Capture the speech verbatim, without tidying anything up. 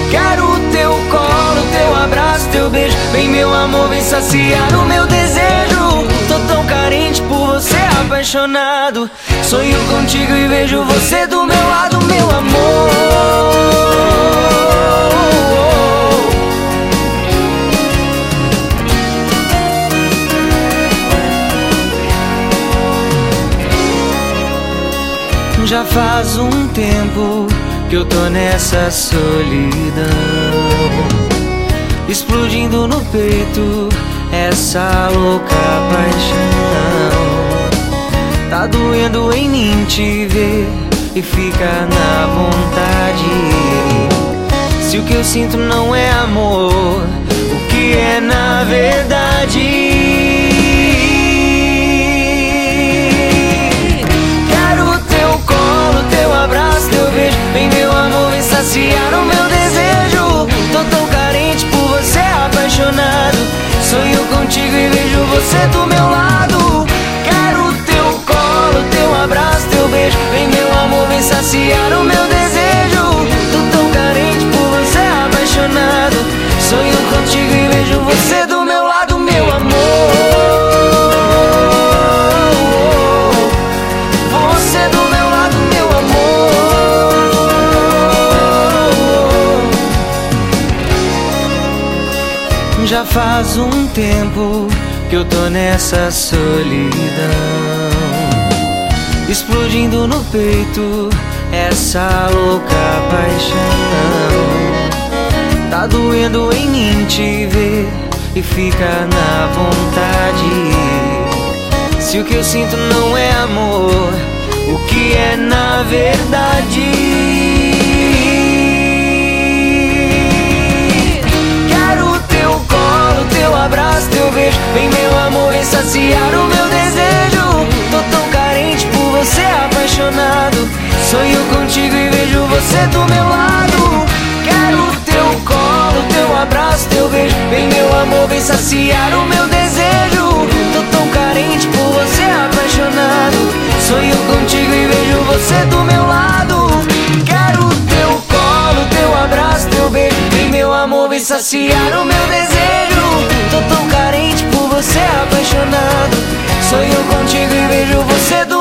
Quero o teu colo, teu abraço, teu beijo. Vem meu amor, vem saciar o meu desejo. Tô tão carente por você, apaixonado. Sonho contigo e vejo você do meu lado, meu amor. Já faz um tempo que eu tô nessa solidão, explodindo no peito essa louca paixão. Tá doendo em mim te ver e ficar na vontade. Se o que eu sinto não é amor, o que é na verdade? Vem meu amor, vem saciar o meu desejo. Tô tão carente por você, apaixonado. Sonho contigo e vejo você do meu lado. Quero teu colo, teu abraço, teu beijo. Vem meu amor, vem saciar o meu desejo. Tô tão carente por você, apaixonado. Sonho contigo e vejo você do meu lado, meu amor. Você do meu lado, meu amor. Já faz um tempo que eu tô nessa solidão, explodindo no peito essa louca paixão. Tá doendo em mim te ver e ficar na vontade. Se o que eu sinto não é amor, o que é na verdade? Abraço, teu beijo, vem meu amor, vem saciar o meu desejo. Tô tão carente por você, apaixonado. Sonho contigo e vejo você do meu lado. Quero teu colo, teu abraço, teu beijo. Vem meu amor, vem saciar o meu desejo. Tô tão carente por você, apaixonado. Sonho contigo e vejo você do meu lado. Quero teu colo, teu abraço, teu beijo. Vem meu amor, vem saciar o meu desejo. Tô tão carente por você, apaixonado. Sonho contigo e vejo você do